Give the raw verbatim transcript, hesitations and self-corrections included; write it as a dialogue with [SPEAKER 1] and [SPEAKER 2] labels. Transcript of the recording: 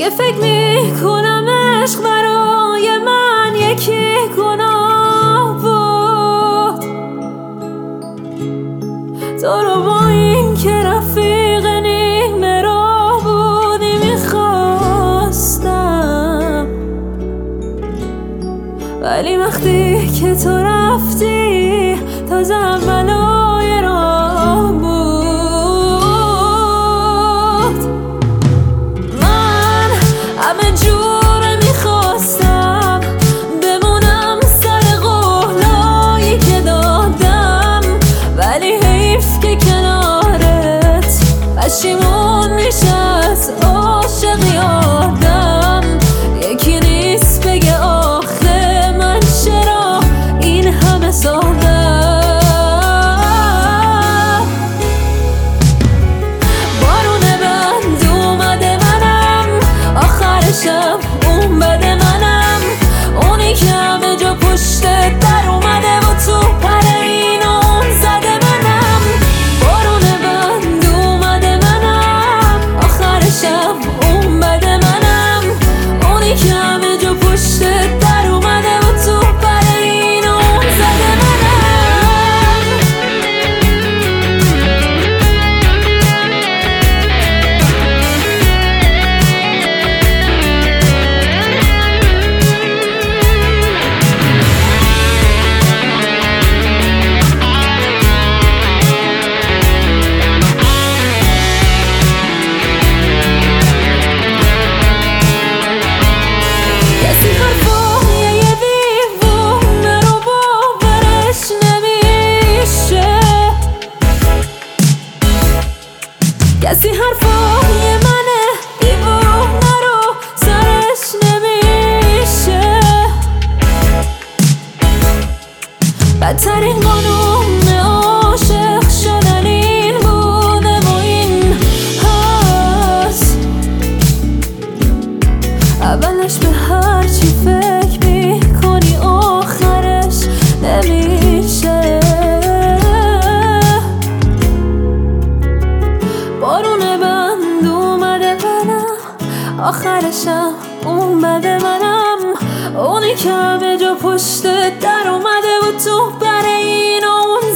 [SPEAKER 1] که فکر میکنم عشق برای من یکی گناه بود. تو رو با این که رفیق نیمه راه بودی میخواستم، ولی وقتی که تو رفتی تازه اولای راه بود. من همه جوره میخواستم بمونم سر قولایی که دادم، ولی حیف که کنارت پشیمون میشه از عاشقی آدم. یکی نیست بگه آخه من چرا این همه ساختم. بارون بند اومده منم، آخر شب اون بده منم، اونی که همه جا پشت در اومده و تو پر این اون زده منم. بارون بند اومده منم، آخر شب اون بده منم، اونی که همه جا پشت در اومده و تو پر این اون زده منم. کسی حرفای منه دیوونه رو سرش نمیشه. بدترین قانون عاشق شدن این بوده و این هست. اولش به هر چی فکر میکنی آخرش نمیشه. بارون بند اومده منم، آخرشم اون بده منم، اونی که همه جا پشت در اومده و تو بر این اون